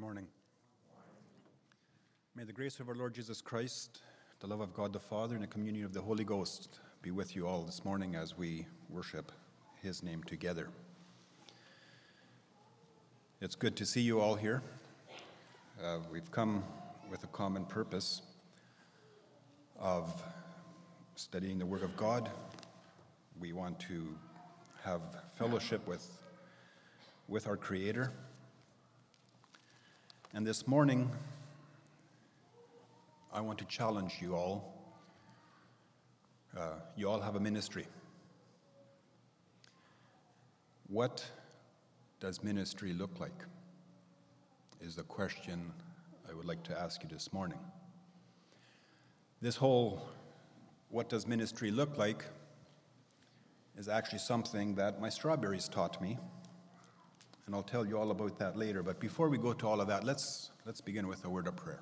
morning. May the grace of our Lord Jesus Christ, the love of God the Father, and the communion of the Holy Ghost be with you all this morning as we worship His name together. It's good to see you all here. We've come with a common purpose of studying the Word of God. We want to have fellowship with our Creator. And this morning, I want to challenge you all. You all have a ministry. What does ministry look like? Is the question I would like to ask you this morning. This whole what does ministry look like is actually something that my strawberries taught me. And I'll tell you all about that later. But before we go to all of that, let's begin with a word of prayer.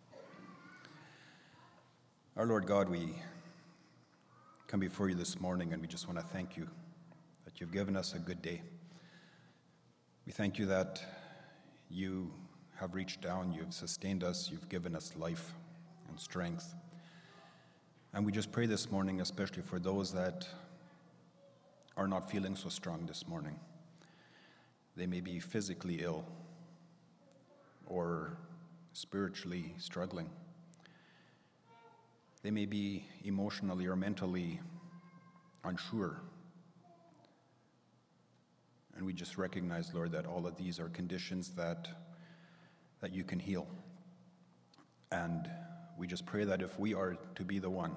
Our Lord God, we come before you this morning, and we just want to thank you that you've given us a good day. We thank you that you have reached down, you've sustained us, you've given us life and strength. And we just pray this morning, especially for those that are not feeling so strong this morning. They may be physically ill or spiritually struggling. They may be emotionally or mentally unsure. And we just recognize, Lord, that all of these are conditions that you can heal. And we just pray that if we are to be the one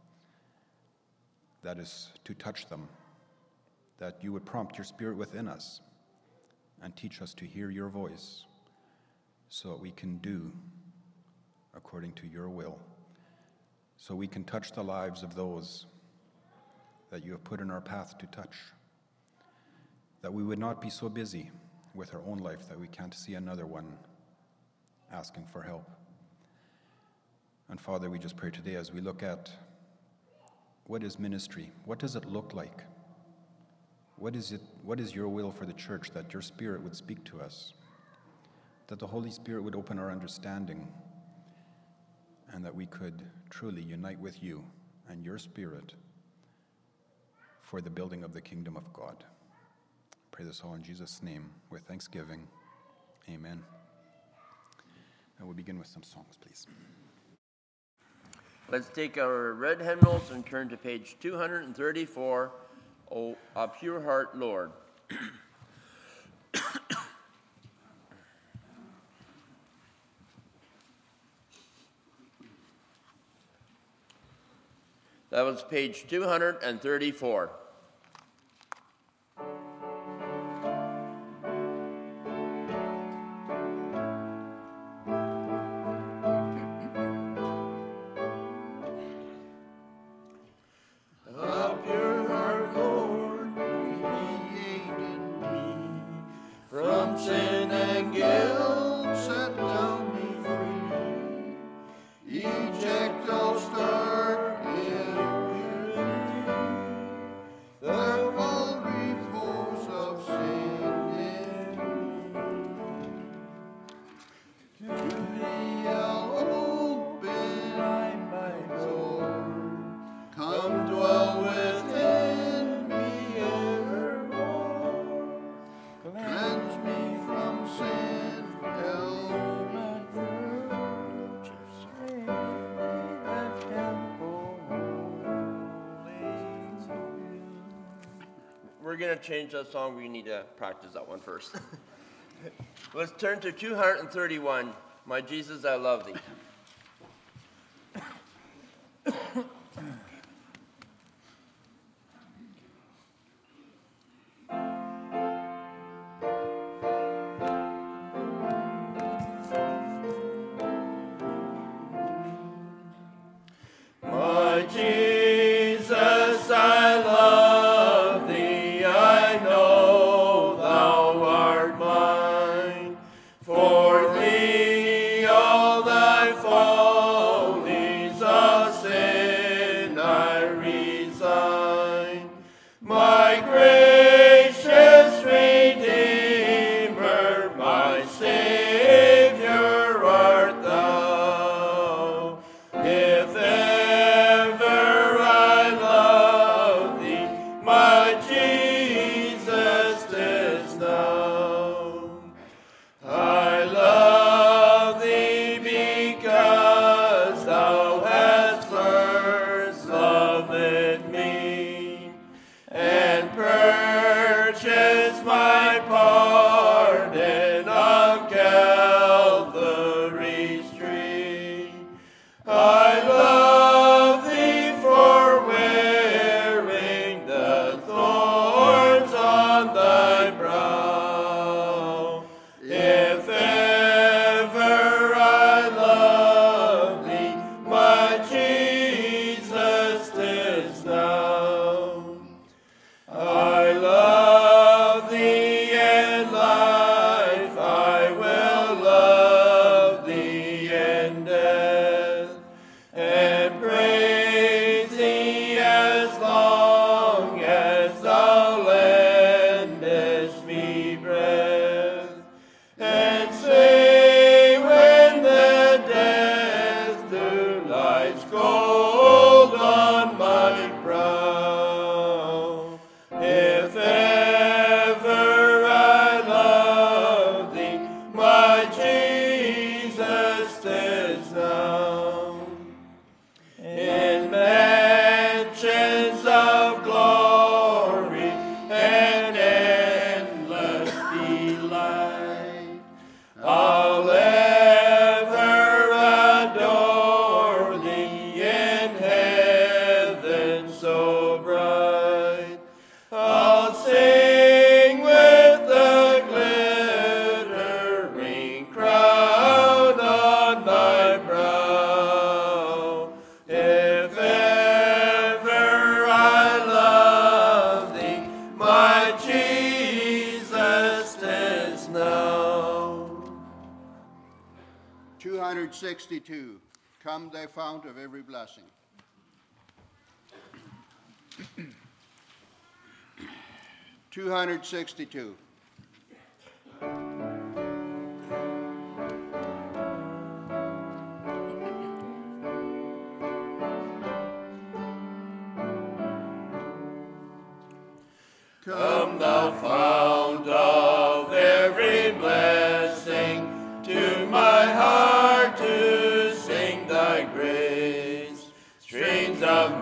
that is to touch them, that you would prompt your Spirit within us and teach us to hear your voice so that we can do according to your will, so we can touch the lives of those that you have put in our path to touch, that we would not be so busy with our own life that we can't see another one asking for help. And Father, we just pray today as we look at what is ministry, what does it look like? What is your will for the church, that your Spirit would speak to us, that the Holy Spirit would open our understanding, and that we could truly unite with you and your Spirit for the building of the kingdom of God. I pray this all in Jesus' name with thanksgiving. Amen. And we'll begin with some songs, please. Let's take our red hymnals and turn to page 234. Oh, a pure heart, Lord. That was page 234. We're going to change that song. We need to practice that one first. Let's turn to 231, My Jesus, I Love Thee. My Jesus, I love thee, I know thou art mine. For thee all thy I love thee for wearing the thorns on thy brow. If ever I love thee, my Jesus, 'tis thou. I love thee in life, I will love thee in death, and praise thee as long as thou lendest me breath, and say when the death dew lies cold on my brow, if ever I love thee, my Jesus, 'tis thou. In mansions of glory and endless delight, I'll ever adore thee in heaven so bright. I'll sing with the glittering crown on thy brow. If ever I love thee, my Jesus, 'tis now. 262. Come, thy fount of every blessing. 262. Come, thou fount of every blessing, to my heart to sing thy grace. Streams of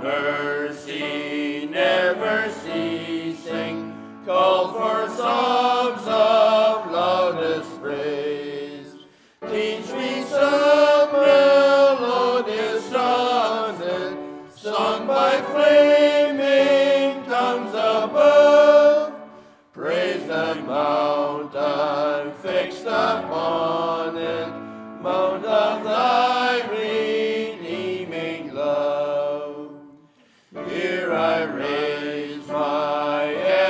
mercy never ceasing, call for songs of loudest praise. Teach me some melodious sonnet, sung by flaming tongues above. Praise the mountain fixed upon it, mount of thy redeeming love. Here I raise my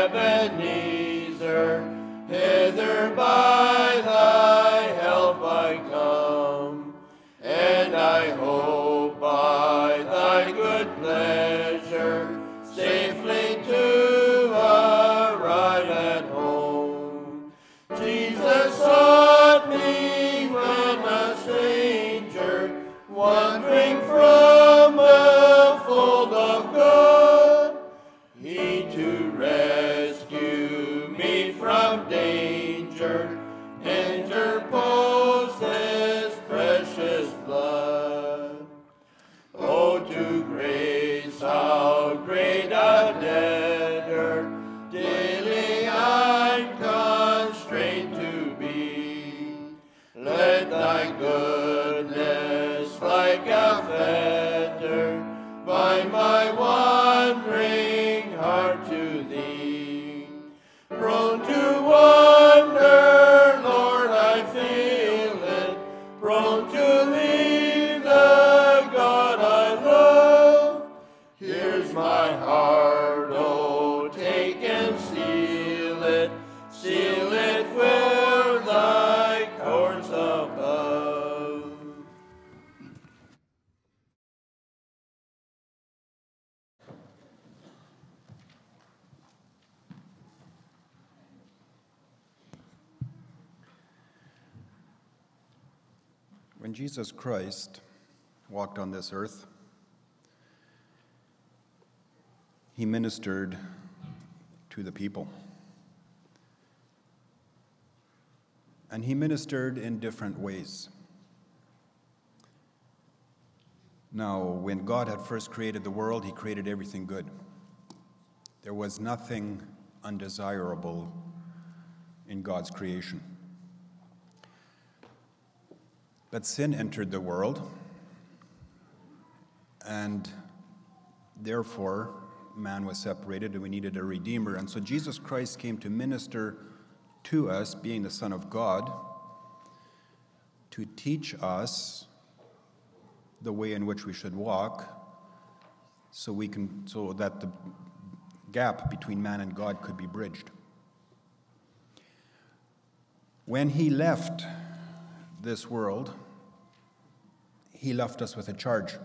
Ebenezer, hither by thy help I come, and I hope by thy good pleasure safely to arrive at home. Jesus sought me when a stranger, wandering from a fold of God. He to rescue me from danger interposed his precious blood. Oh, to grace how great a debtor daily I'm constrained to be. Let thy goodness like a fetter bind my wandering heart to thee. Prone to wander, Lord, I feel it, prone to leave the God I love. Here's my heart, oh, take and seal it for thy courts above. When Jesus Christ walked on this earth, he ministered to the people. And he ministered in different ways. Now, when God had first created the world, he created everything good. There was nothing undesirable in God's creation. But sin entered the world, And therefore, man was separated and we needed a redeemer. And so Jesus Christ came to minister to us, being the Son of God, to teach us the way in which we should walk, so that the gap between man and God could be bridged. When he left this world, he left us with a charge.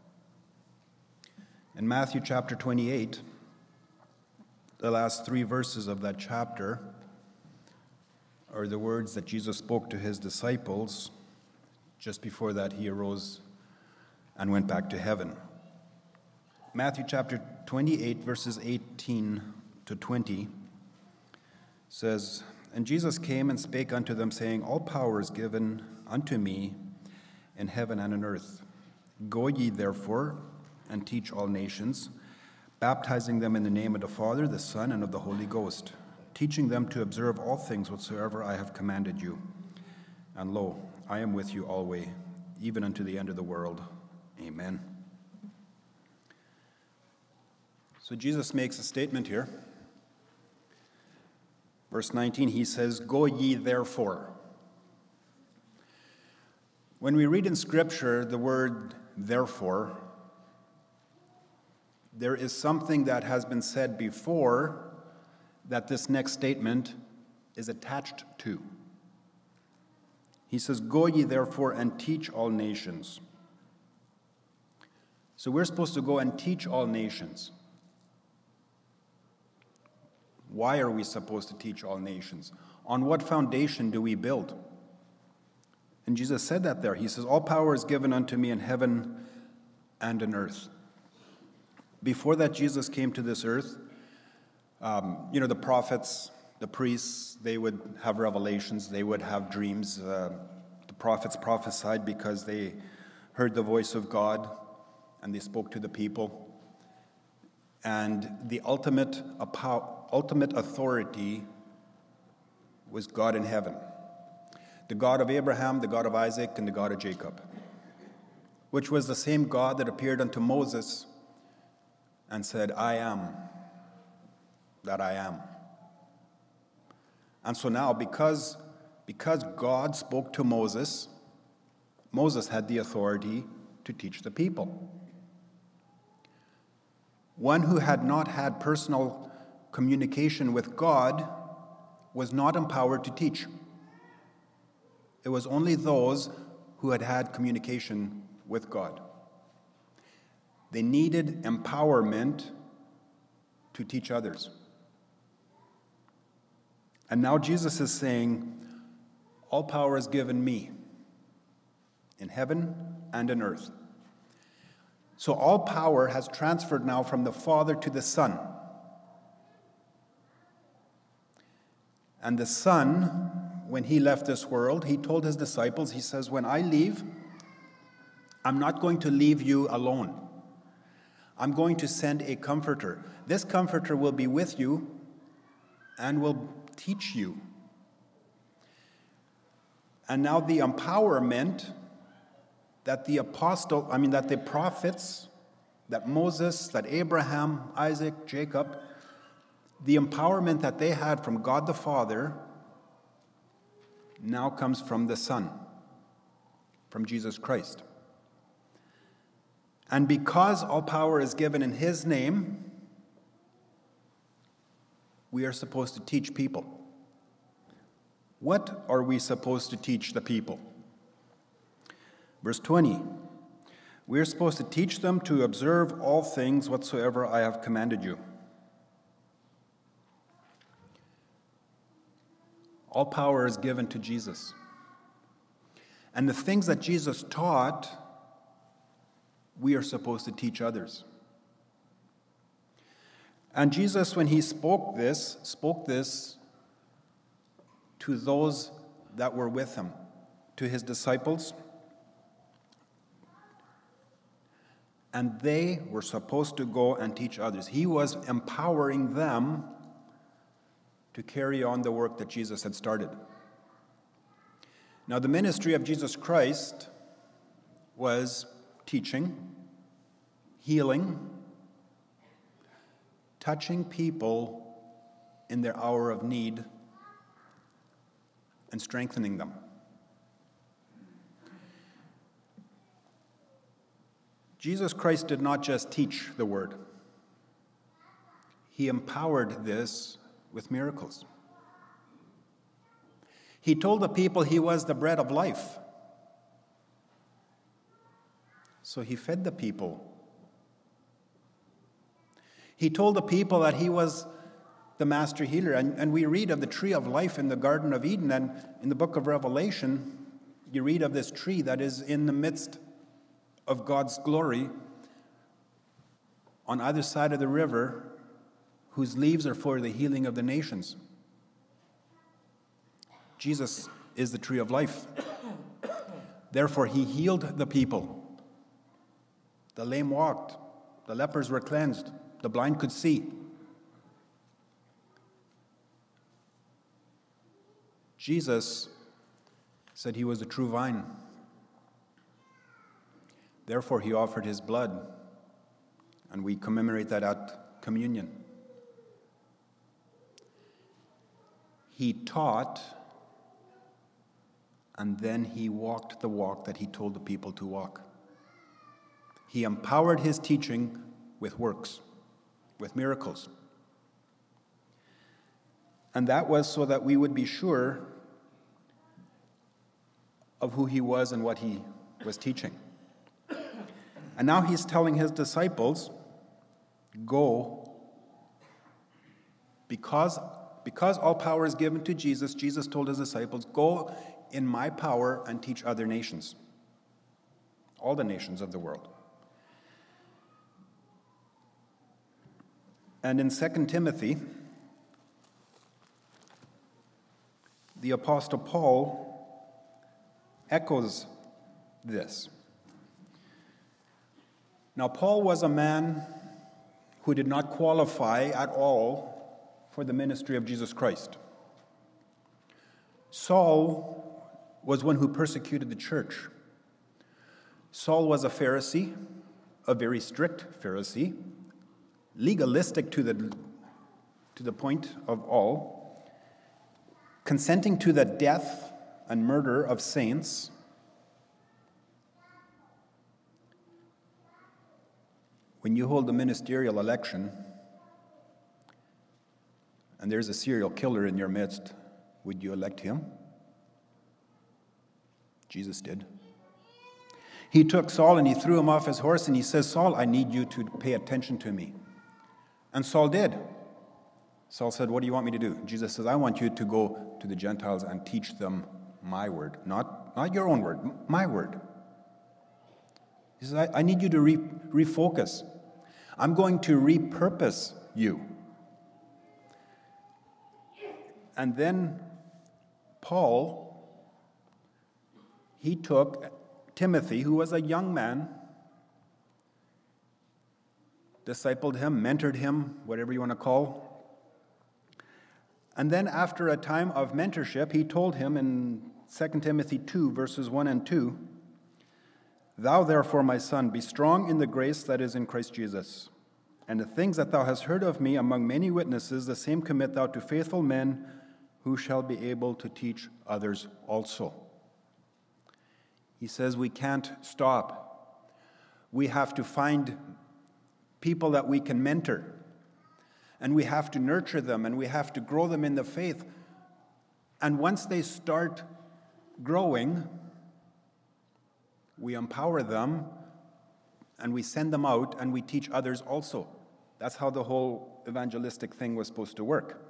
In Matthew chapter 28, the last 3 verses of that chapter are the words that Jesus spoke to his disciples just before that he arose and went back to heaven. Matthew chapter 28, verses 18 to 20 says, "And Jesus came and spake unto them, saying, All power is given unto me in heaven and on earth. Go ye therefore and teach all nations, baptizing them in the name of the Father, the Son, and of the Holy Ghost, teaching them to observe all things whatsoever I have commanded you. And lo, I am with you always, even unto the end of the world. Amen." So Jesus makes a statement here. Verse 19, he says, "Go ye therefore." When we read in Scripture the word therefore, there is something that has been said before that this next statement is attached to. He says, "Go ye therefore and teach all nations." So we're supposed to go and teach all nations. Why are we supposed to teach all nations? On what foundation do we build? And Jesus said that there. He says, "All power is given unto me in heaven and on earth." Before that Jesus came to this earth, the prophets, the priests, they would have revelations, they would have dreams. The prophets prophesied because they heard the voice of God and they spoke to the people. And the ultimate authority was God in heaven. The God of Abraham, the God of Isaac, and the God of Jacob, which was the same God that appeared unto Moses and said, "I am that I am." And so now, because God spoke to Moses, Moses had the authority to teach the people. One who had not had personal communication with God was not empowered to teach. It was only those who had had communication with God. They needed empowerment to teach others. And now Jesus is saying, "All power is given me in heaven and on earth." So all power has transferred now from the Father to the Son. And the Son, when he left this world, he told his disciples, he says, "When I leave, I'm not going to leave you alone. I'm going to send a comforter. This comforter will be with you and will teach you." And now the empowerment that the prophets, that Moses, that Abraham, Isaac, Jacob, the empowerment that they had from God the Father now comes from the Son, from Jesus Christ. And because all power is given in his name, we are supposed to teach people. What are we supposed to teach the people? Verse 20, we are supposed to teach them to observe all things whatsoever I have commanded you. All power is given to Jesus. And the things that Jesus taught, we are supposed to teach others. And Jesus, when he spoke this to those that were with him, to his disciples. And they were supposed to go and teach others. He was empowering them to carry on the work that Jesus had started. Now, the ministry of Jesus Christ was teaching, healing, touching people in their hour of need, and strengthening them. Jesus Christ did not just teach the word. He empowered this with miracles. He told the people he was the bread of life. So he fed the people. He told the people that he was the master healer. And we read of the tree of life in the Garden of Eden. And in the book of Revelation, you read of this tree that is in the midst of God's glory on either side of the river, whose leaves are for the healing of the nations. Jesus is the tree of life. Therefore, he healed the people. The lame walked. The lepers were cleansed. The blind could see. Jesus said he was the true vine. Therefore, he offered his blood, and we commemorate that at communion. He taught, and then he walked the walk that he told the people to walk. He empowered his teaching with works, with miracles. And that was so that we would be sure of who he was and what he was teaching. And now he's telling his disciples, go, because all power is given to Jesus, Jesus told his disciples, go in my power and teach other nations, all the nations of the world. And in 2 Timothy, the Apostle Paul echoes this. Now, Paul was a man who did not qualify at all for the ministry of Jesus Christ. Saul was one who persecuted the church. Saul was a Pharisee, a very strict Pharisee, legalistic to the point of all, consenting to the death and murder of saints. When you hold a ministerial election and there's a serial killer in your midst, would you elect him? Jesus did. He took Saul and he threw him off his horse and he says, Saul, I need you to pay attention to me. And Saul did. Saul said, what do you want me to do? Jesus says, I want you to go to the Gentiles and teach them my word. Not your own word, my word. He says, I need you to refocus. I'm going to repurpose you. And then Paul, he took Timothy, who was a young man, discipled him, mentored him, whatever you want to call. And then after a time of mentorship, he told him in 2 Timothy 2, verses 1 and 2, Thou therefore, my son, be strong in the grace that is in Christ Jesus. And the things that thou hast heard of me among many witnesses, the same commit thou to faithful men who shall be able to teach others also. He says we can't stop. We have to find people that we can mentor. And we have to nurture them, and we have to grow them in the faith. And once they start growing, we empower them, and we send them out, and we teach others also. That's how the whole evangelistic thing was supposed to work.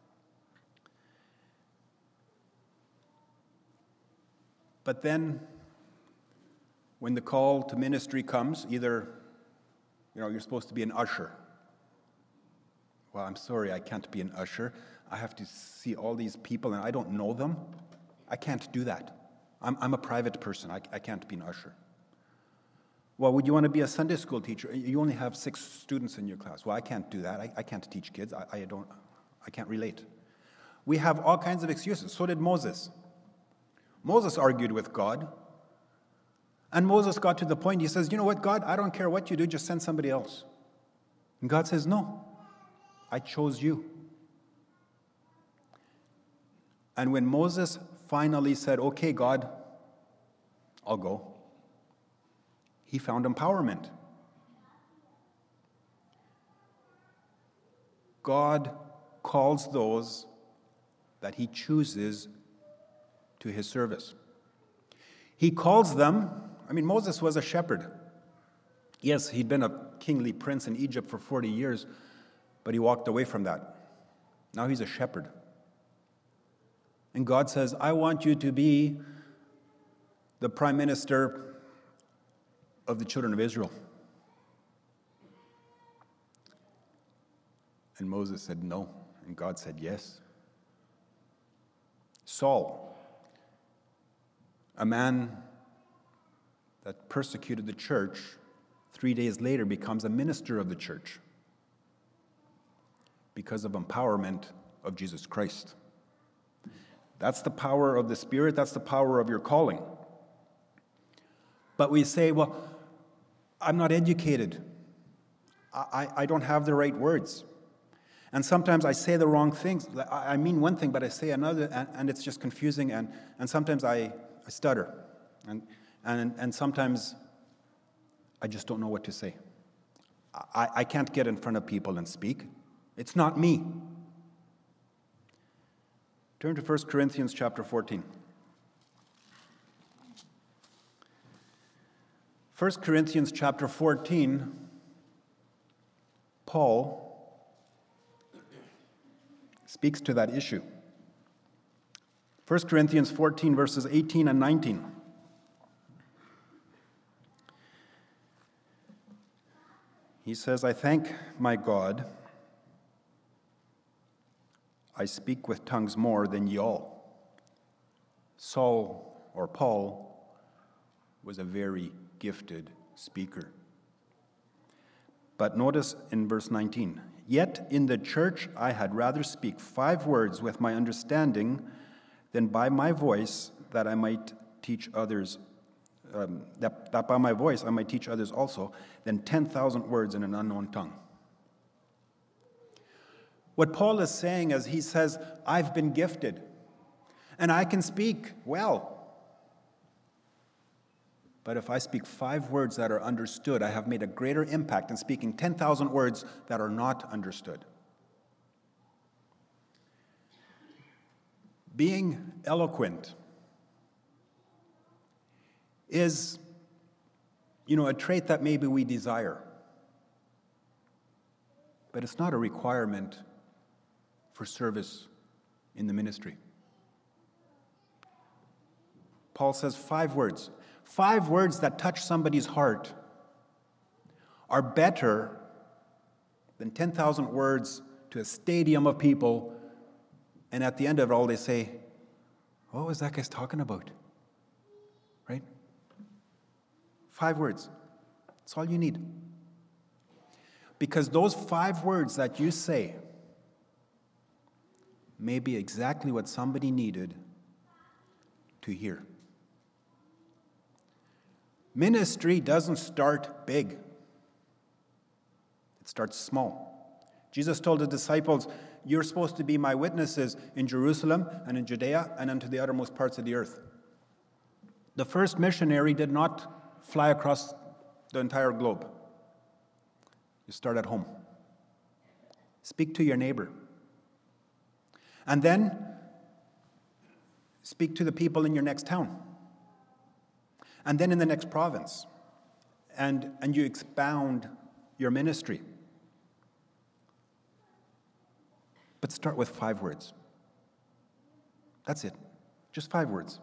But then, when the call to ministry comes, either, you're supposed to be an usher. Well, I'm sorry, I can't be an usher. I have to see all these people, and I don't know them. I can't do that. I'm a private person. I can't be an usher. Well, would you want to be a Sunday school teacher? You only have 6 students in your class. Well, I can't do that. I can't teach kids. I can't relate. We have all kinds of excuses. So did Moses. Moses argued with God And Moses got to the point, he says, you know what, God, I don't care what you do, just send somebody else. And God says, no, I chose you. And when Moses finally said, okay, God, I'll go, he found empowerment. God calls those that he chooses to his service. He calls them, Moses was a shepherd. Yes, he'd been a kingly prince in Egypt for 40 years, but he walked away from that. Now he's a shepherd. And God says, I want you to be the prime minister of the children of Israel. And Moses said no, and God said yes. Saul, a man that persecuted the church, 3 days later becomes a minister of the church because of empowerment of Jesus Christ. That's the power of the Spirit. That's the power of your calling. But we say, well, I'm not educated. I don't have the right words. And sometimes I say the wrong things. I mean one thing, but I say another, and it's just confusing. And sometimes I stutter. And sometimes I just don't know what to say. I can't get in front of people and speak. It's not me. Turn to 1 Corinthians chapter 14. 1 Corinthians chapter 14, Paul speaks to that issue. 1 Corinthians 14, verses 18 and 19. He says, I thank my God, I speak with tongues more than ye all. Saul, or Paul, was a very gifted speaker. But notice in verse 19, yet in the church I had rather speak 5 words with my understanding than by my voice, that I might teach others, that by my voice I might teach others also, than 10,000 words in an unknown tongue. What Paul is saying is, he says, I've been gifted, and I can speak well. But if I speak 5 words that are understood, I have made a greater impact than speaking 10,000 words that are not understood. Being eloquent is, a trait that maybe we desire. But it's not a requirement for service in the ministry. Paul says 5 words. 5 words that touch somebody's heart are better than 10,000 words to a stadium of people, and at the end of it all they say, what was that guy's talking about? Right? 5 words. That's all you need. Because those 5 words that you say may be exactly what somebody needed to hear. Ministry doesn't start big. It starts small. Jesus told the disciples, you're supposed to be my witnesses in Jerusalem and in Judea and unto the uttermost parts of the earth. The first missionary did not fly across the entire globe. You start at home. Speak to your neighbor. And then speak to the people in your next town. And then in the next province. And you expound your ministry. But start with 5 words. That's it. Just 5 words.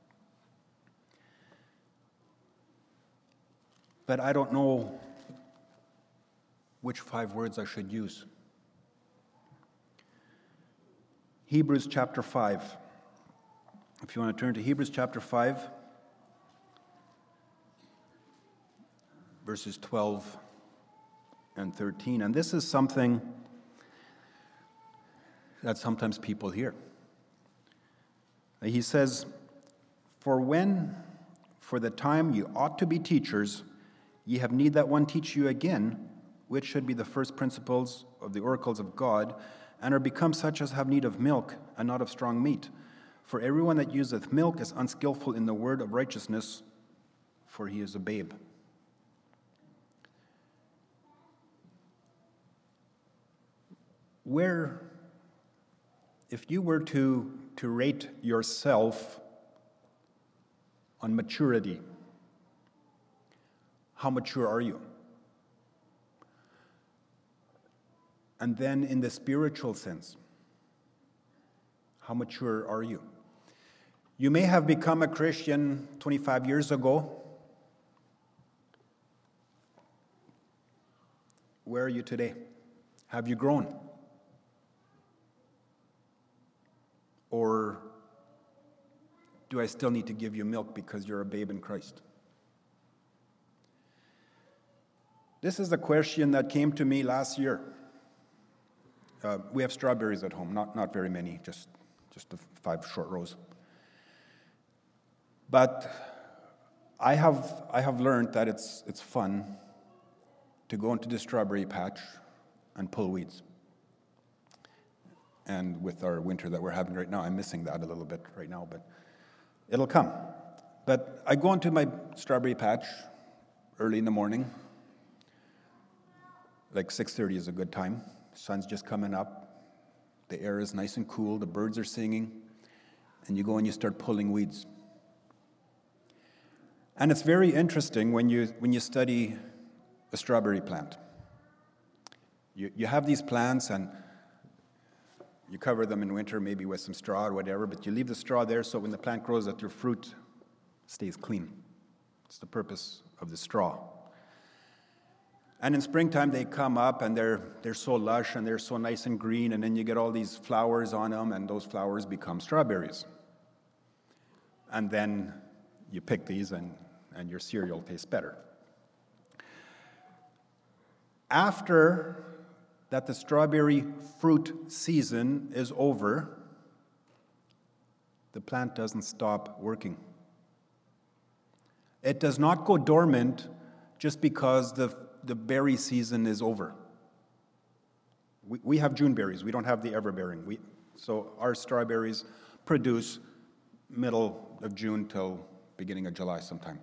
But I don't know which 5 words I should use. Hebrews chapter 5. If you want to turn to Hebrews chapter 5, verses 12 and 13. And this is something that sometimes people hear. He says, For For the time you ought to be teachers, ye have need that one teach you again, which should be the first principles of the oracles of God, and are become such as have need of milk, and not of strong meat. For everyone that useth milk is unskillful in the word of righteousness, for he is a babe. If you were to rate yourself on maturity, how mature are you? And then in the spiritual sense, how mature are you? You may have become a Christian 25 years ago. Where are you today? Have you grown? Or do I still need to give you milk because you're a babe in Christ? This is a question that came to me last year. We have strawberries at home, not very many, just the 5 short rows. But I have learned that it's fun to go into the strawberry patch and pull weeds. And with our winter that we're having right now, I'm missing that a little bit right now, but it'll come. But I go into my strawberry patch early in the morning, like 6:30 is a good time. Sun's just coming up. The air is nice and cool. The birds are singing. And you go and you start pulling weeds. And it's very interesting when you study a strawberry plant. You have these plants and you cover them in winter, maybe with some straw or whatever, but you leave the straw there so when the plant grows that your fruit stays clean. It's the purpose of the straw. And in springtime, they come up, and they're so lush, and they're so nice and green, and then you get all these flowers on them, and those flowers become strawberries. And then you pick these, and your cereal tastes better. After that the strawberry fruit season is over, the plant doesn't stop working. It does not go dormant just because the berry season is over. We have June berries. We don't have the everbearing. So our strawberries produce middle of June till beginning of July sometime.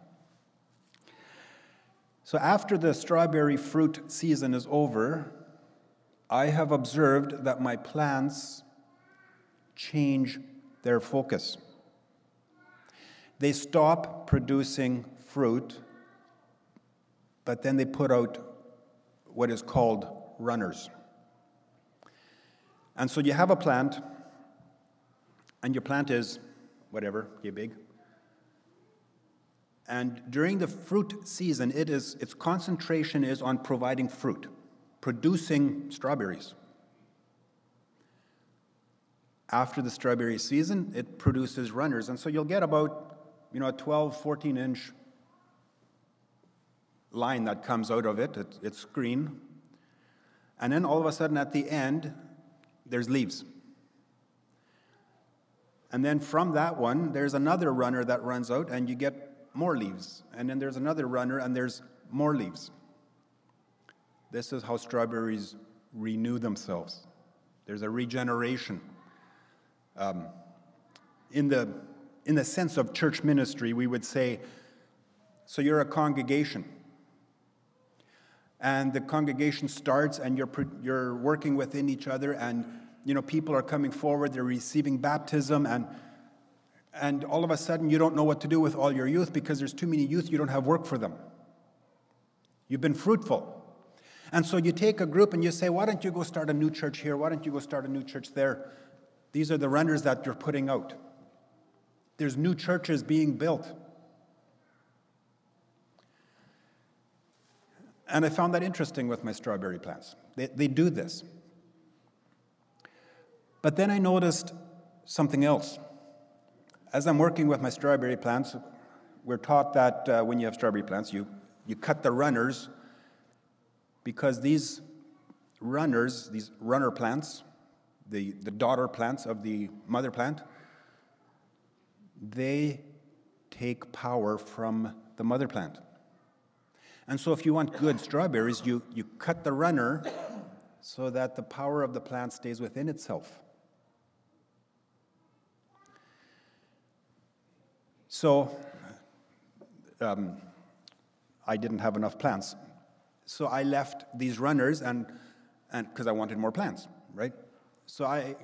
So after the strawberry fruit season is over, I have observed that my plants change their focus. They stop producing fruit, but then they put out what is called runners. And so you have a plant, and your plant is whatever, yay big. And during the fruit season, its concentration is on providing fruit, producing strawberries. After the strawberry season, it produces runners. And so you'll get about, a 12, 14-inch line that comes out of it. It's green. And then all of a sudden at the end, there's leaves. And then from that one, there's another runner that runs out, and you get more leaves. And then there's another runner, and there's more leaves. This is how strawberries renew themselves. There's a regeneration. In the sense of church ministry, we would say, so you're a congregation. And the congregation starts, and you're working within each other, and people are coming forward, they're receiving baptism, and all of a sudden you don't know what to do with all your youth because there's too many youth, you don't have work for them. You've been fruitful. And so you take a group and you say, why don't you go start a new church here? Why don't you go start a new church there? These are the runners that you're putting out. There's new churches being built. And I found that interesting with my strawberry plants. They do this. But then I noticed something else. As I'm working with my strawberry plants, we're taught that when you have strawberry plants, you cut the runners because these runners, these runner plants, the daughter plants of the mother plant, they take power from the mother plant. And so if you want good strawberries, you cut the runner so that the power of the plant stays within itself. So I didn't have enough plants. So I left these runners and because I wanted more plants, right? So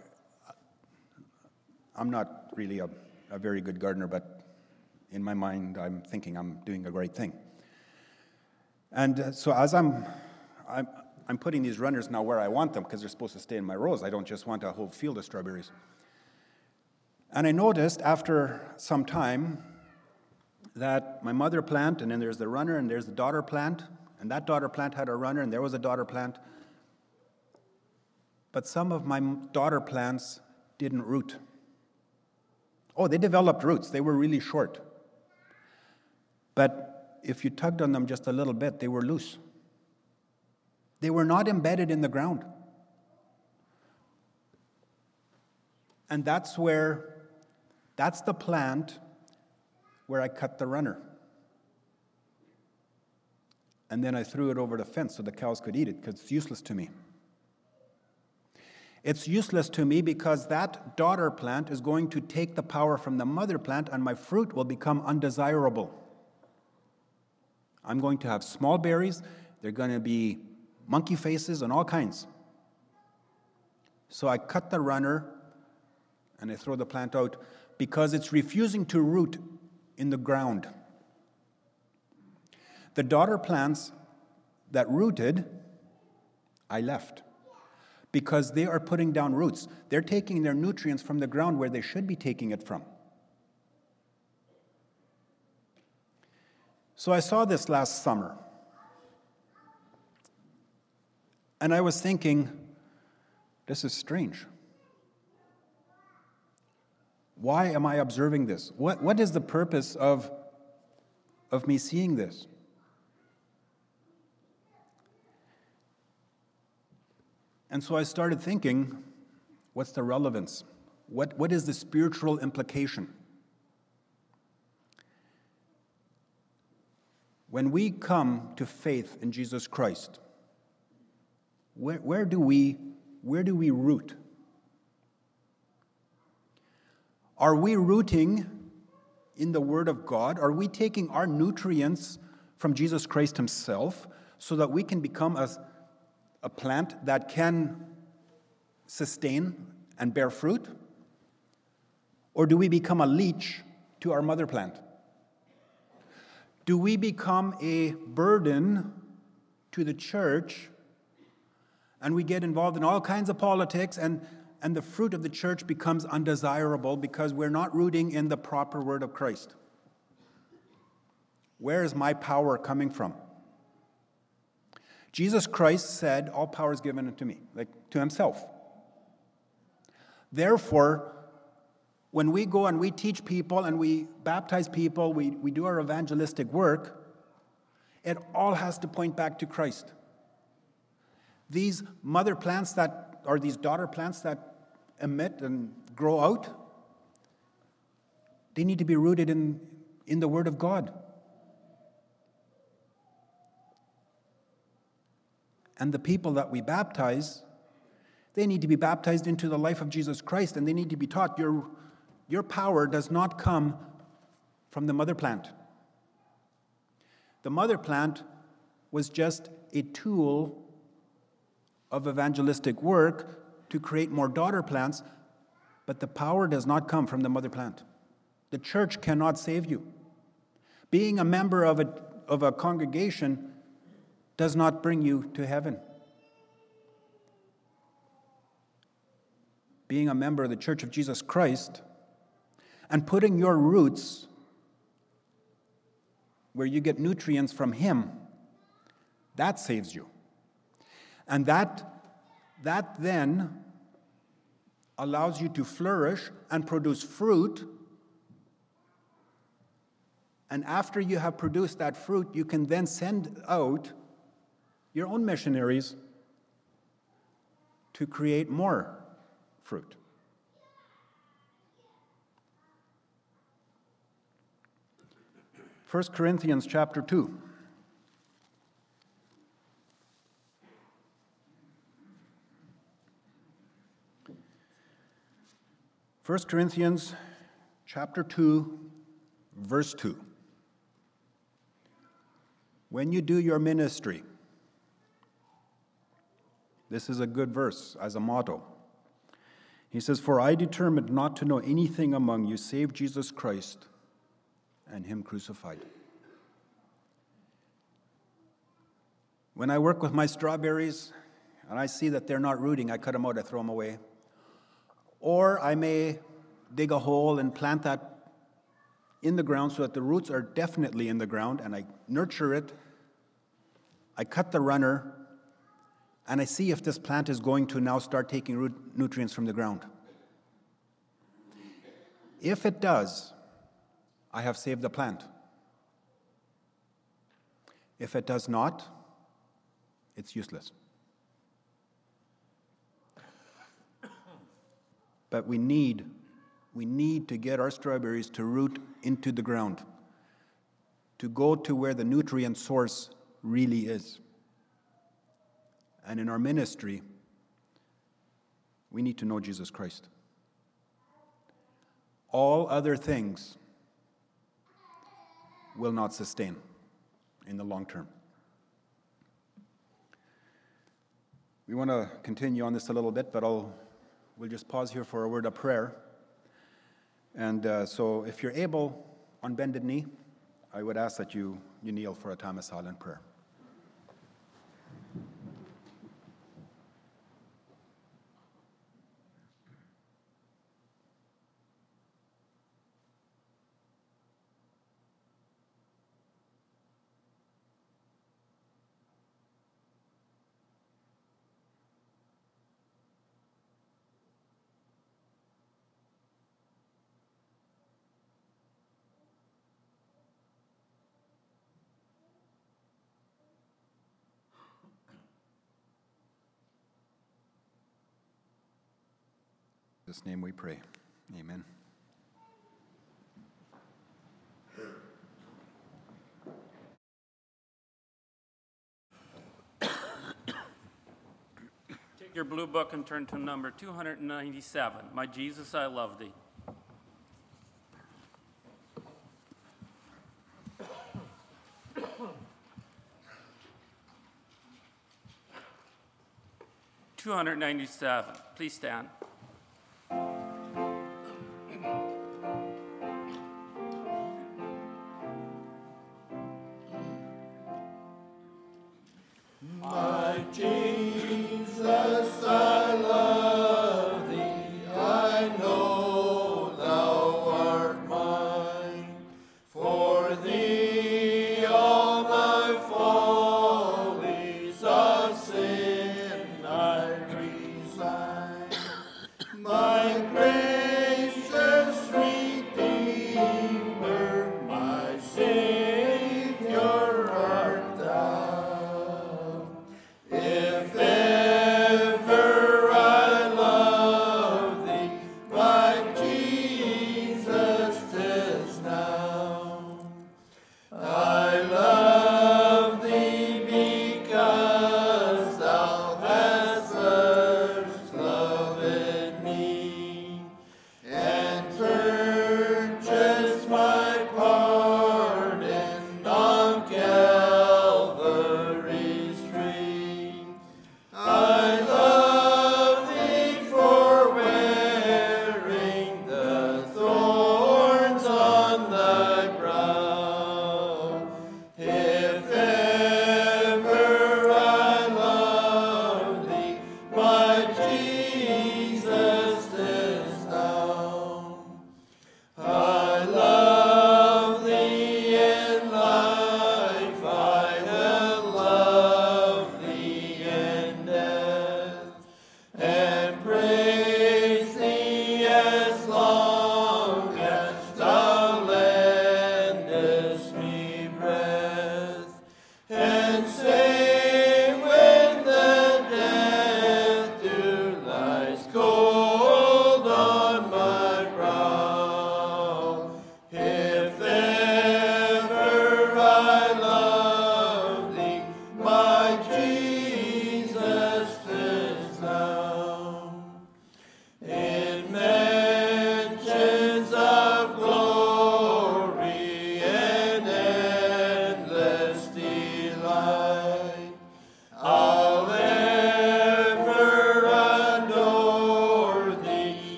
I'm not really a very good gardener, but in my mind, I'm thinking I'm doing a great thing. And so as I'm putting these runners now where I want them, because they're supposed to stay in my rows. I don't just want a whole field of strawberries. And I noticed after some time that my mother plant, and then there's the runner, and there's the daughter plant, and that daughter plant had a runner, and there was a daughter plant. But some of my daughter plants didn't root. Oh, they developed roots. They were really short. But if you tugged on them just a little bit, they were loose. They were not embedded in the ground. And that's the plant where I cut the runner. And then I threw it over the fence so the cows could eat it, because it's useless to me. It's useless to me because that daughter plant is going to take the power from the mother plant, and my fruit will become undesirable. I'm going to have small berries. They're going to be monkey faces and all kinds. So I cut the runner and I throw the plant out because it's refusing to root in the ground. The daughter plants that rooted, I left because they are putting down roots. They're taking their nutrients from the ground where they should be taking it from. So I saw this last summer. And I was thinking, this is strange. Why am I observing this? What is the purpose of me seeing this? And so I started thinking, what's the relevance? What is the spiritual implication? When we come to faith in Jesus Christ, where do we root? Are we rooting in the Word of God? Are we taking our nutrients from Jesus Christ himself so that we can become a plant that can sustain and bear fruit? Or do we become a leech to our mother plant? Do we become a burden to the church and we get involved in all kinds of politics and the fruit of the church becomes undesirable because we're not rooting in the proper word of Christ? Where is my power coming from? Jesus Christ said, all power is given unto me, like to himself. Therefore, when we go and we teach people and we baptize people, we do our evangelistic work, it all has to point back to Christ. These mother plants or these daughter plants that emit and grow out, they need to be rooted in the Word of God. And the people that we baptize, they need to be baptized into the life of Jesus Christ, and they need to be taught your power does not come from the mother plant. The mother plant was just a tool of evangelistic work to create more daughter plants, but the power does not come from the mother plant. The church cannot save you. Being a member of a congregation does not bring you to heaven. Being a member of the Church of Jesus Christ and putting your roots where you get nutrients from him, that saves you. And that then allows you to flourish and produce fruit. And after you have produced that fruit, you can then send out your own missionaries to create more fruit. 1 Corinthians chapter 2. First Corinthians chapter 2, verse 2. When you do your ministry, this is a good verse as a motto. He says, "For I determined not to know anything among you save Jesus Christ and him crucified." When I work with my strawberries and I see that they're not rooting, I cut them out, I throw them away. Or I may dig a hole and plant that in the ground so that the roots are definitely in the ground, and I nurture it. I cut the runner, and I see if this plant is going to now start taking root nutrients from the ground. If it does, I have saved the plant. If it does not, it's useless. But we need to get our strawberries to root into the ground, to go to where the nutrient source really is. And in our ministry, we need to know Jesus Christ. All other things will not sustain in the long term. We want to continue on this a little bit, but we'll just pause here for a word of prayer. And so if you're able, on bended knee, I would ask that you kneel for a time of silent prayer. In Jesus' name we pray. Amen. Take your blue book and turn to number 297. My Jesus, I love thee. $297. Please stand. If ever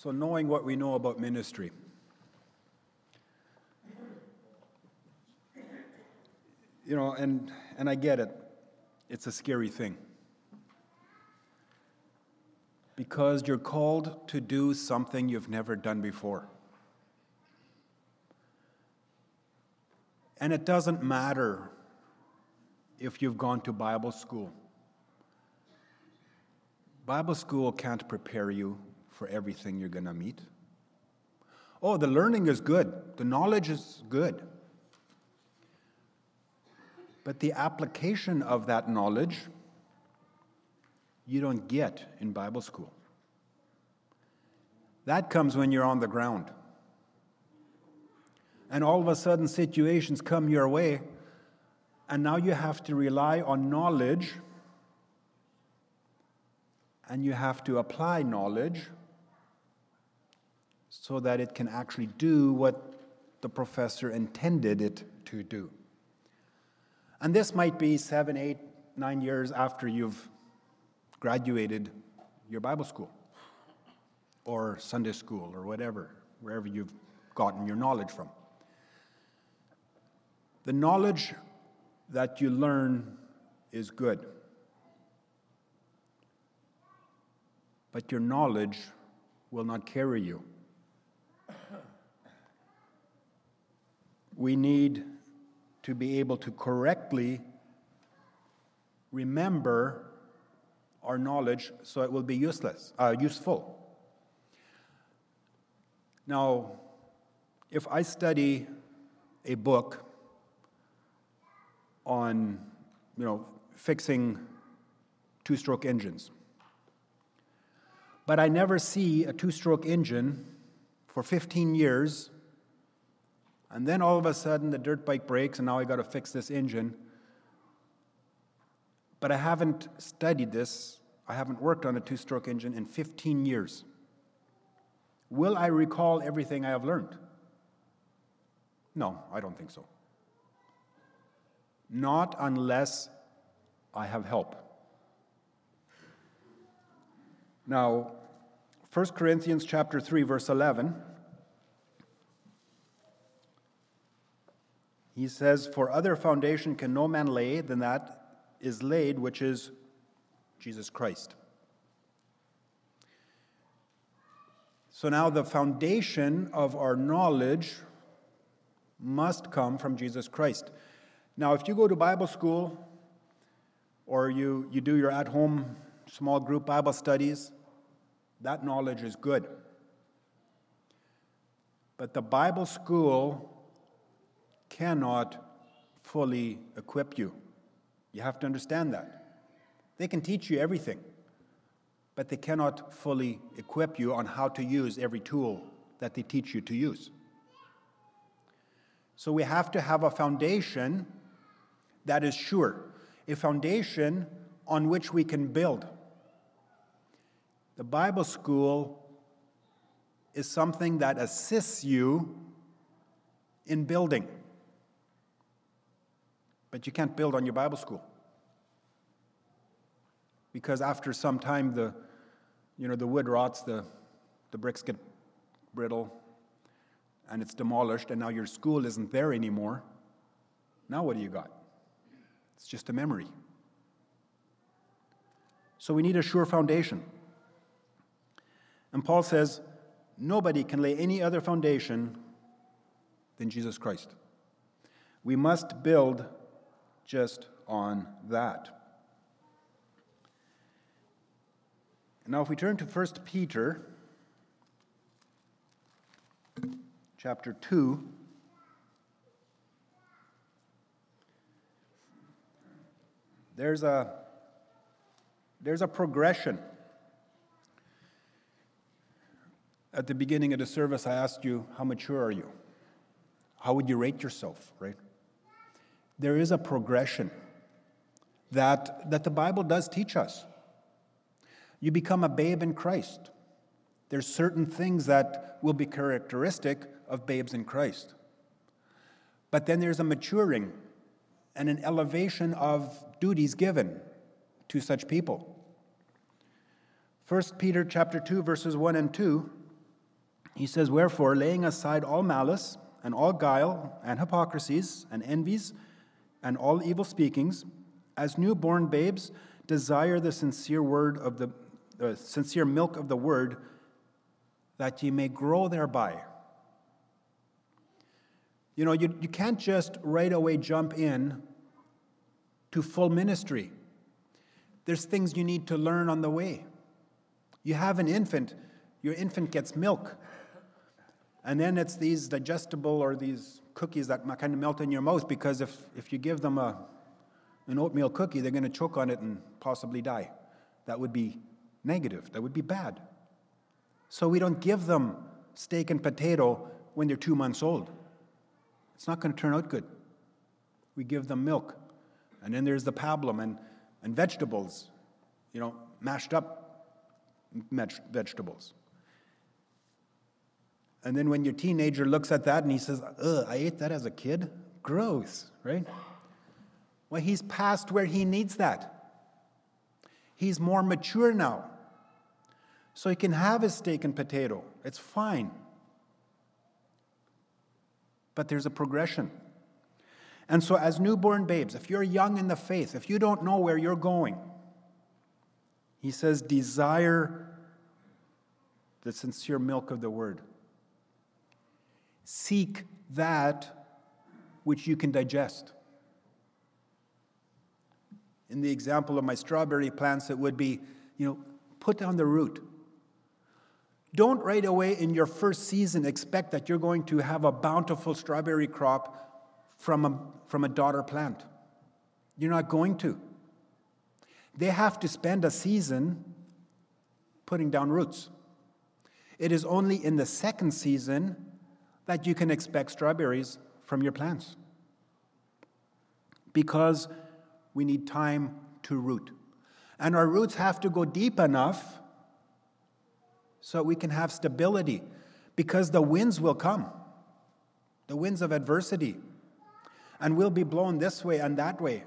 So knowing what we know about ministry, and I get it, it's a scary thing. Because you're called to do something you've never done before. And it doesn't matter if you've gone to Bible school. Bible school can't prepare you for everything you're going to meet. Oh, the learning is good. The knowledge is good. But the application of that knowledge, you don't get in Bible school. That comes when you're on the ground. And all of a sudden situations come your way, and now you have to rely on knowledge, and you have to apply knowledge so that it can actually do what the professor intended it to do. And this might be 7, 8, 9 years after you've graduated your Bible school or Sunday school or whatever, wherever you've gotten your knowledge from. The knowledge that you learn is good. But your knowledge will not carry you. We need to be able to correctly remember our knowledge so it will be useful. Now, if I study a book on, fixing two-stroke engines, but I never see a two-stroke engine for 15 years, and then all of a sudden the dirt bike breaks and now I got to fix this engine, but I haven't studied this, I haven't worked on a two-stroke engine in 15 years. Will I recall everything I have learned? No, I don't think so. Not unless I have help. Now, 1 Corinthians chapter 3, verse 11, he says, "For other foundation can no man lay than that is laid, which is Jesus Christ." So now the foundation of our knowledge must come from Jesus Christ. Now, if you go to Bible school or you do your at-home small group Bible studies, that knowledge is good. But the Bible school cannot fully equip you. You have to understand that. They can teach you everything, but they cannot fully equip you on how to use every tool that they teach you to use. So we have to have a foundation that is sure, a foundation on which we can build. The Bible school is something that assists you in building. But you can't build on your Bible school. Because after some time, the wood rots, the bricks get brittle, and it's demolished, and now your school isn't there anymore. Now what do you got? It's just a memory. So we need a sure foundation. And Paul says, nobody can lay any other foundation than Jesus Christ. We must build just on that. Now, if we turn to 1 Peter chapter 2, there's a progression. At the beginning of the service, I asked you, how mature are you? How would you rate yourself, right? There is a progression that the Bible does teach us. You become a babe in Christ. There's certain things that will be characteristic of babes in Christ. But then there's a maturing and an elevation of duties given to such people. 1 Peter chapter 2, verses 1 and 2 He says, "Wherefore, laying aside all malice, and all guile, and hypocrisies, and envies, and all evil speakings, as newborn babes, desire the sincere sincere milk of the word, that ye may grow thereby." You know, you can't just right away jump in to full ministry. There's things you need to learn on the way. You have an infant, your infant gets milk. And then it's these digestible or these cookies that kind of melt in your mouth, because if you give them an oatmeal cookie, they're going to choke on it and possibly die. That would be negative. That would be bad. So we don't give them steak and potato when they're 2 months old. It's not going to turn out good. We give them milk. And then there's the pablum and vegetables, mashed up vegetables. And then when your teenager looks at that and he says, "Ugh, I ate that as a kid? Gross," right? Well, he's past where he needs that. He's more mature now. So he can have his steak and potato. It's fine. But there's a progression. And so as newborn babes, if you're young in the faith, if you don't know where you're going, he says, desire the sincere milk of the word. Seek that which you can digest. In the example of my strawberry plants, it would be, put down the root. Don't right away in your first season expect that you're going to have a bountiful strawberry crop from a daughter plant. You're not going to. They have to spend a season putting down roots. It is only in the second season that you can expect strawberries from your plants, because we need time to root. And our roots have to go deep enough so we can have stability, because the winds will come, the winds of adversity, and we'll be blown this way and that way.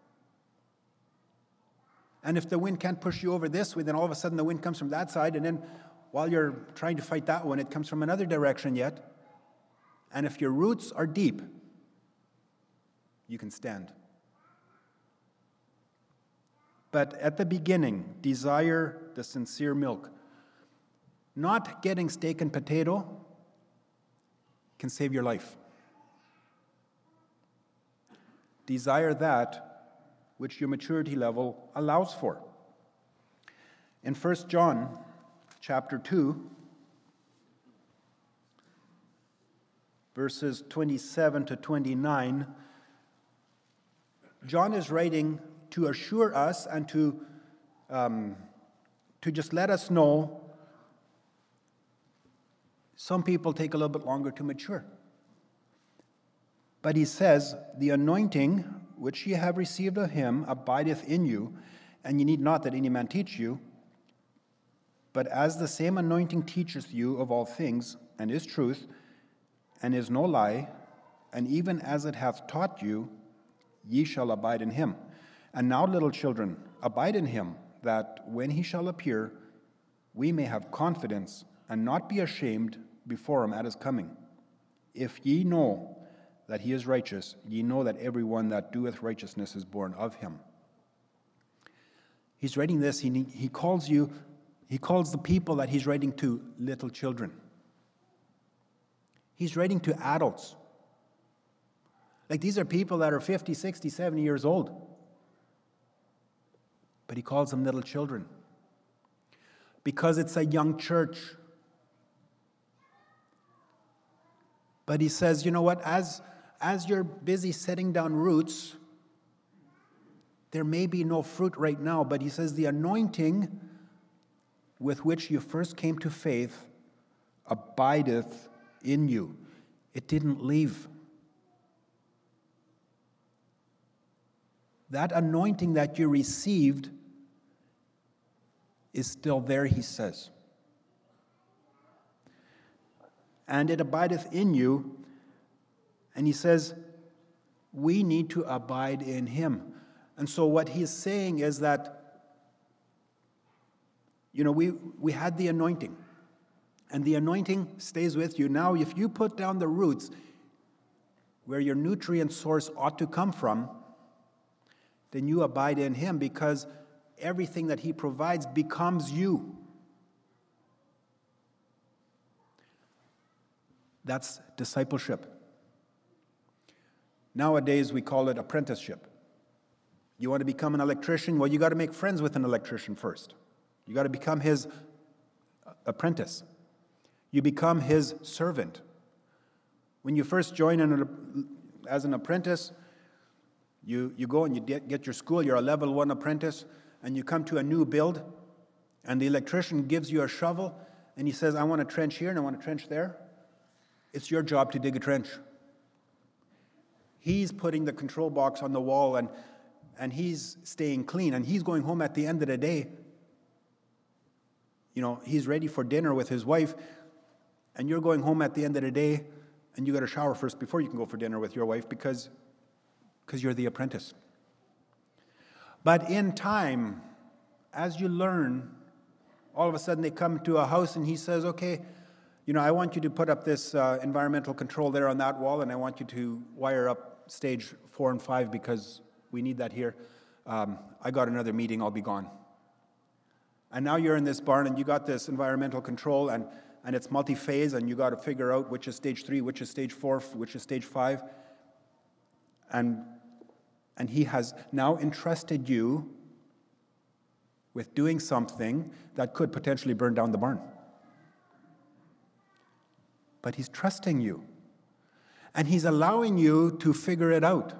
And if the wind can't push you over this way, then all of a sudden the wind comes from that side, and then while you're trying to fight that one, it comes from another direction yet. And if your roots are deep, you can stand. But at the beginning, desire the sincere milk. Not getting steak and potato can save your life. Desire that which your maturity level allows for. In 1 John chapter 2, verses 27 to 29, John is writing to assure us and to just let us know some people take a little bit longer to mature. But he says, "The anointing which ye have received of him abideth in you, and ye need not that any man teach you. But as the same anointing teacheth you of all things, and is truth, and is no lie, and even as it hath taught you, ye shall abide in him. And now, little children, abide in him, that when he shall appear, we may have confidence, and not be ashamed before him at his coming. If ye know that he is righteous, ye know that every one that doeth righteousness is born of him." He's writing this, he calls the people that he's writing to little children. He's writing to adults. Like, these are people that are 50, 60, 70 years old. But he calls them little children, because it's a young church. But he says, you know what, as you're busy setting down roots, there may be no fruit right now, but he says the anointing with which you first came to faith abideth in you. It didn't leave. That anointing that you received is still there, he says. And it abideth in you. And he says, we need to abide in him. And so what he's saying is that, we had the anointing. And the anointing stays with you. Now, if you put down the roots where your nutrient source ought to come from, then you abide in him, because everything that he provides becomes you. That's discipleship. Nowadays, we call it apprenticeship. You want to become an electrician? Well, you got to make friends with an electrician first. You got to become his apprentice. You become his servant. When you first join as an apprentice, you go and you get your school. You're a level 1 apprentice, and you come to a new build, and the electrician gives you a shovel, and he says, I want a trench here and I want a trench there. It's your job to dig a trench. He's putting the control box on the wall, and he's staying clean, and he's going home at the end of the day. You know, he's ready for dinner with his wife, and you're going home at the end of the day, and you got to shower first before you can go for dinner with your wife, because you're the apprentice. But in time, as you learn, all of a sudden they come to a house, and he says, okay, you know, I want you to put up this environmental control there on that wall, and I want you to wire up stage 4 and 5 because we need that here. I got another meeting, I'll be gone. And now you're in this barn, and you got this environmental control, and it's multi-phase, and you got to figure out which is stage 3, which is stage 4, which is stage 5. And he has now entrusted you with doing something that could potentially burn down the barn. But he's trusting you. And he's allowing you to figure it out.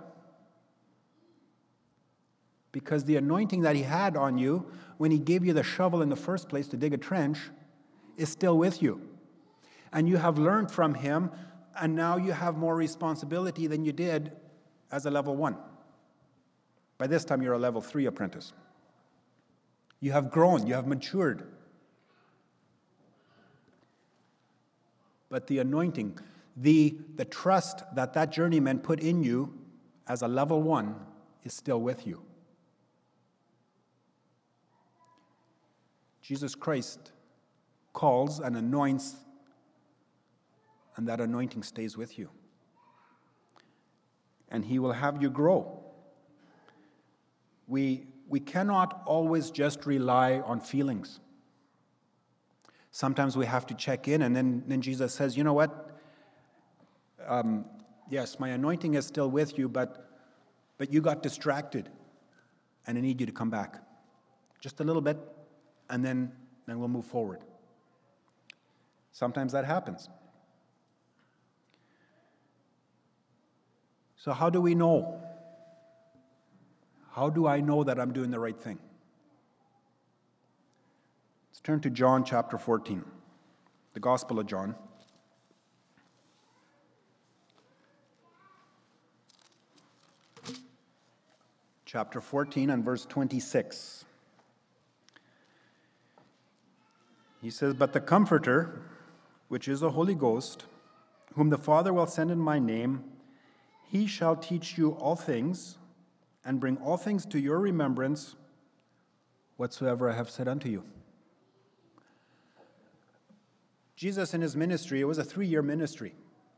Because the anointing that he had on you when he gave you the shovel in the first place to dig a trench is still with you. And you have learned from him, and now you have more responsibility than you did as a level 1. By this time, you're a level 3 apprentice. You have grown, you have matured. But the anointing, the trust that journeyman put in you as a level 1 is still with you. Jesus Christ calls and anoints, and that anointing stays with you. And he will have you grow. We cannot always just rely on feelings. Sometimes we have to check in, and then Jesus says, you know what? Yes, my anointing is still with you, but you got distracted, and I need you to come back. Just a little bit, and then we'll move forward. Sometimes that happens. So how do we know? How do I know that I'm doing the right thing? Let's turn to John chapter 14, the Gospel of John. Chapter 14 and verse 26. He says, but the Comforter, which is the Holy Ghost, whom the Father will send in my name, he shall teach you all things, and bring all things to your remembrance, whatsoever I have said unto you. Jesus in his ministry, it was a 3-year ministry.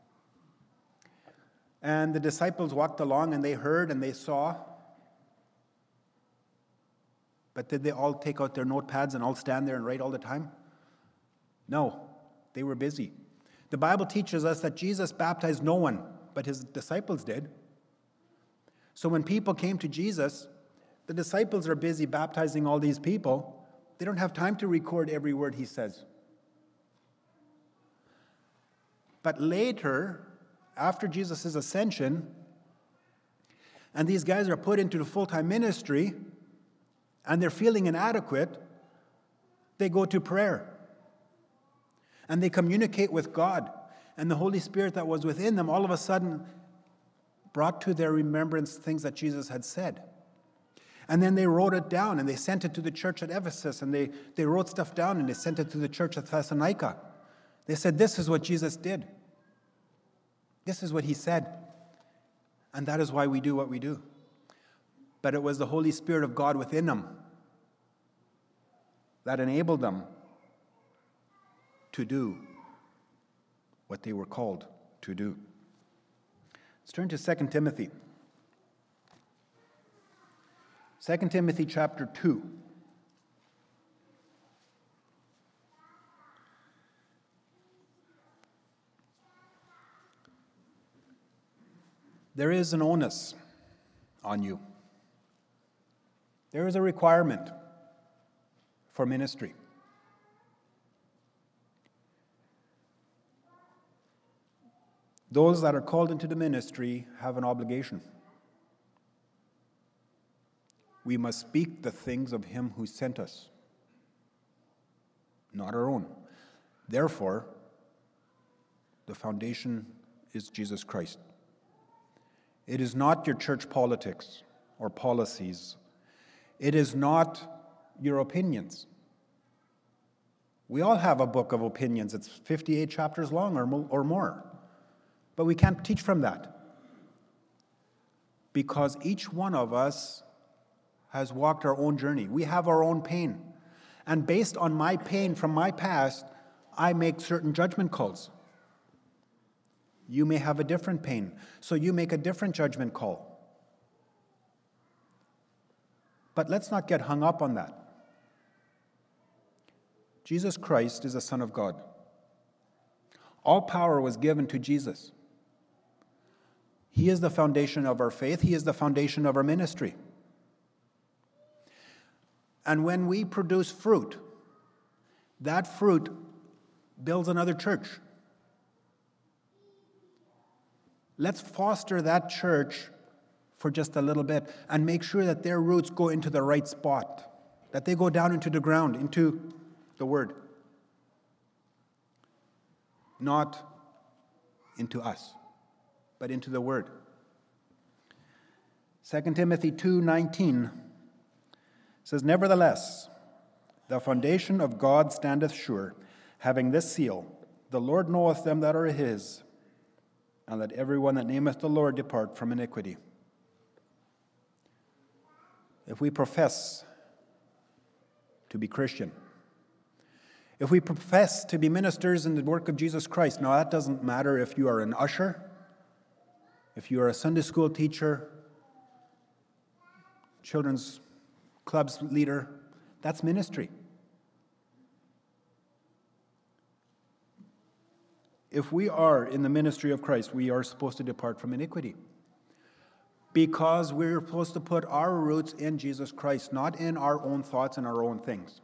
And the disciples walked along, and they heard and they saw. But did they all take out their notepads and all stand there and write all the time? No, they were busy. The Bible teaches us that Jesus baptized no one, but his disciples did. So when people came to Jesus, the disciples are busy baptizing all these people. They don't have time to record every word he says. But later, after Jesus' ascension, and these guys are put into the full-time ministry, and they're feeling inadequate, they go to prayer. And they communicate with God. And the Holy Spirit that was within them all of a sudden brought to their remembrance things that Jesus had said. And then they wrote it down, and they sent it to the church at Ephesus, and they wrote stuff down, and they sent it to the church at Thessalonica. They said, this is what Jesus did. This is what he said. And that is why we do what we do. But it was the Holy Spirit of God within them that enabled them to do what they were called to do. Let's turn to 2 Timothy. 2 Timothy chapter 2. There is an onus on you. There is a requirement for ministry. Those that are called into the ministry have an obligation. We must speak the things of him who sent us, not our own. Therefore, the foundation is Jesus Christ. It is not your church politics or policies. It is not your opinions. We all have a book of opinions. It's 58 chapters long or more. But we can't teach from that, because each one of us has walked our own journey. We have our own pain. And based on my pain from my past, I make certain judgment calls. You may have a different pain, so you make a different judgment call. But let's not get hung up on that. Jesus Christ is the Son of God. All power was given to Jesus. He is the foundation of our faith. He is the foundation of our ministry. And when we produce fruit, that fruit builds another church. Let's foster that church for just a little bit and make sure that their roots go into the right spot, that they go down into the ground, into the Word, not into us, but into the Word. 2 Timothy 2:19 says, "Nevertheless, the foundation of God standeth sure, having this seal, the Lord knoweth them that are his, and let every one that nameth the Lord depart from iniquity." If we profess to be Christian, if we profess to be ministers in the work of Jesus Christ, now that doesn't matter if you are an usher, if you are a Sunday school teacher, children's club's leader, that's ministry. If we are in the ministry of Christ, we are supposed to depart from iniquity, because we're supposed to put our roots in Jesus Christ, not in our own thoughts and our own things.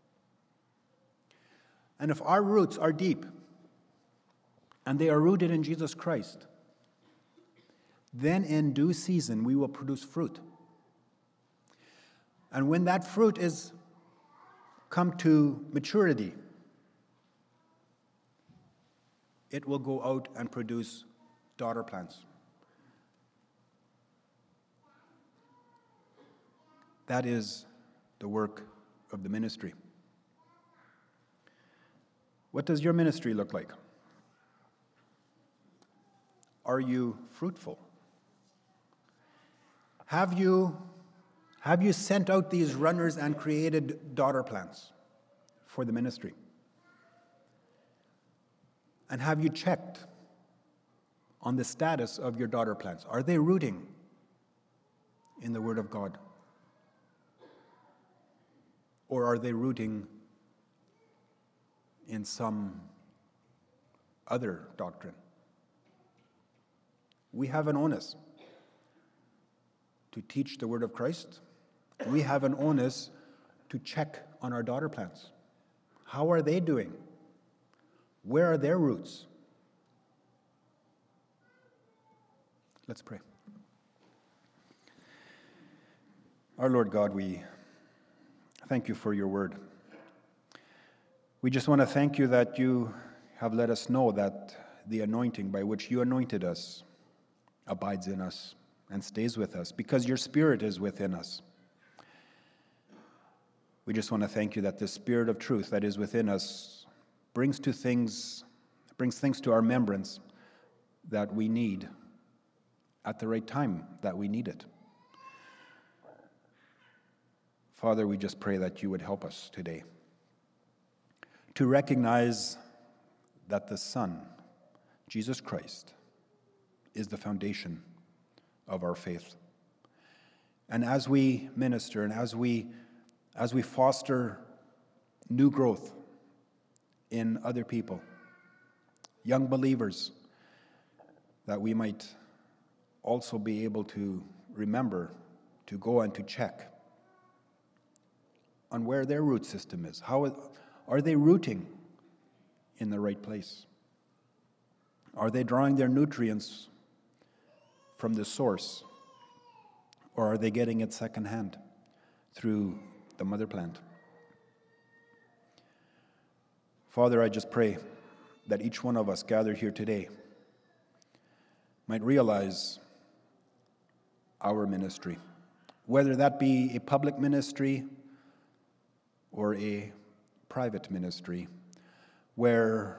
And if our roots are deep and they are rooted in Jesus Christ, then in due season we will produce fruit. And when that fruit is come to maturity, it will go out and produce daughter plants. That is the work of the ministry. What does your ministry look like? Are you fruitful? Have you sent out these runners and created daughter plants for the ministry? And have you checked on the status of your daughter plants? Are they rooting in the Word of God? Or are they rooting in some other doctrine? We have an onus to teach the Word of Christ. We have an onus to check on our daughter plants. How are they doing? Where are their roots? Let's pray. Our Lord God, we thank you for your word. We just want to thank you that you have let us know that the anointing by which you anointed us abides in us and stays with us, because your Spirit is within us. We just want to thank you that the Spirit of truth that is within us brings things to our remembrance that we need at the right time that we need it. Father, we just pray that you would help us today to recognize that the Son, Jesus Christ, is the foundation of our faith. And as we minister and as we foster new growth in other people, young believers, that we might also be able to remember to go and to check on where their root system is. How are they rooting in the right place? Are they drawing their nutrients from the source, or are they getting it secondhand through the mother plant? Father, I just pray that each one of us gathered here today might realize our ministry, whether that be a public ministry or a private ministry, where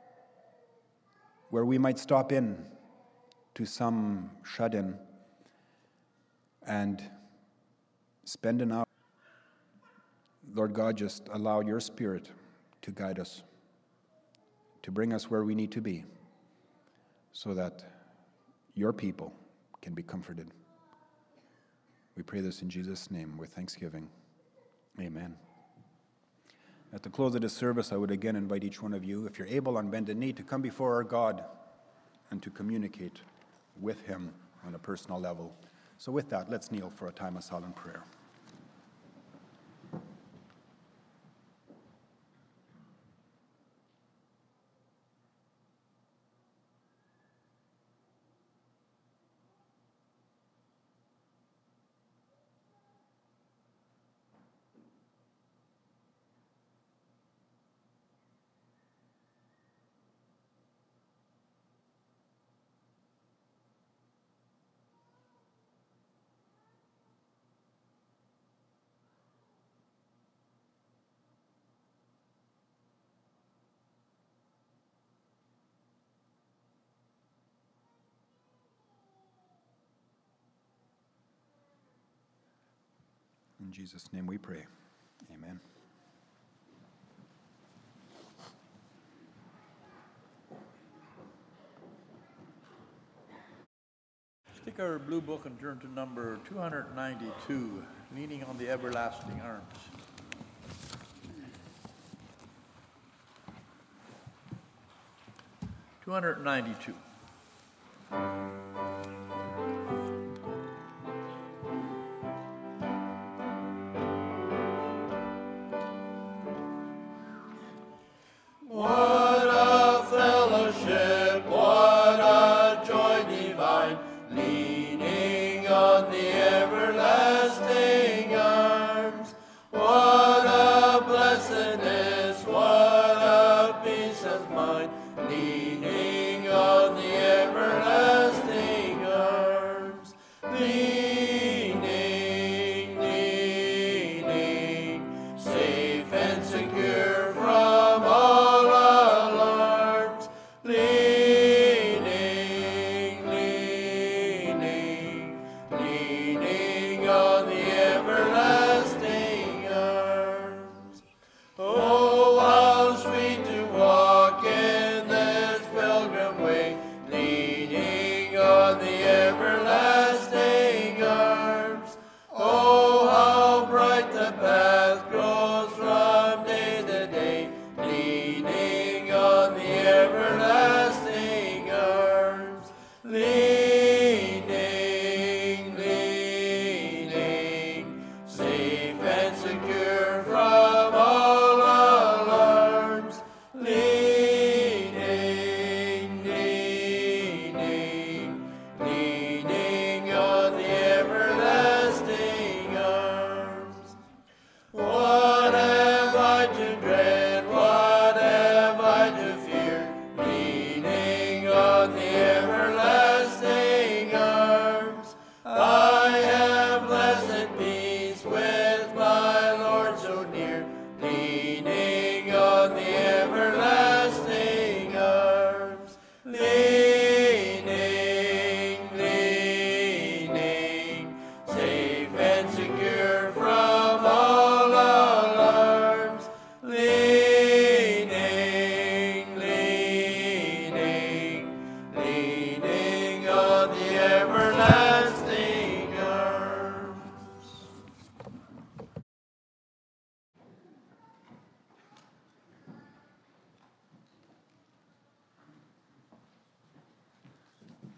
we might stop in to some shut-in and spend an hour. Lord God, just allow your Spirit to guide us, to bring us where we need to be, so that your people can be comforted. We pray this in Jesus' name with thanksgiving. Amen. At the close of this service, I would again invite each one of you, if you're able on bended knee, to come before our God and to communicate with him on a personal level. So with that, let's kneel for a time of silent prayer. In Jesus' name we pray. Amen. Take our blue book and turn to number 292, Leaning on the Everlasting Arms. (292). Leaning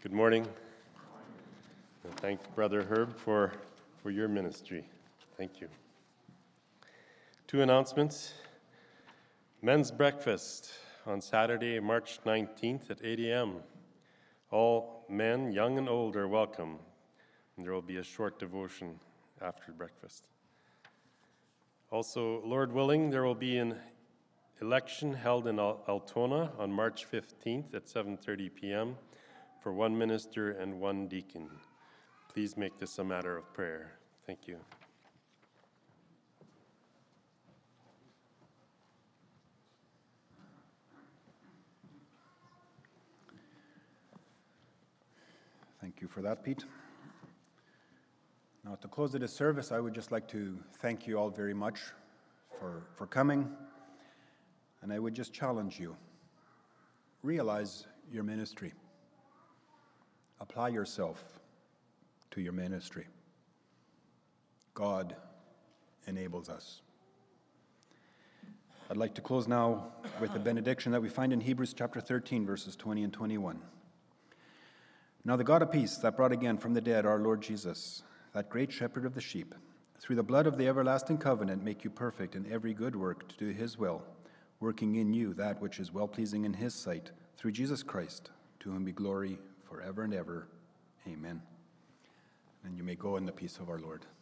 Good morning. And thank Brother Herb for your ministry. Thank you. 2 announcements. Men's breakfast on Saturday, March 19th at 8 a.m. All men, young and old, are welcome. And there will be a short devotion after breakfast. Also, Lord willing, there will be an election held in Altona on March 15th at 7:30 p.m. for 1 minister and 1 deacon. Please make this a matter of prayer. Thank you. Thank you for that, Pete. Now, at the close of this service, I would just like to thank you all very much for coming. And I would just challenge you. Realize your ministry. Apply yourself to your ministry. God enables us. I'd like to close now with the benediction that we find in Hebrews chapter 13, verses 20 and 21. Now the God of peace that brought again from the dead our Lord Jesus, that great shepherd of the sheep, through the blood of the everlasting covenant make you perfect in every good work to do his will, working in you that which is well-pleasing in his sight, through Jesus Christ, to whom be glory forever and ever. Amen. And you may go in the peace of our Lord.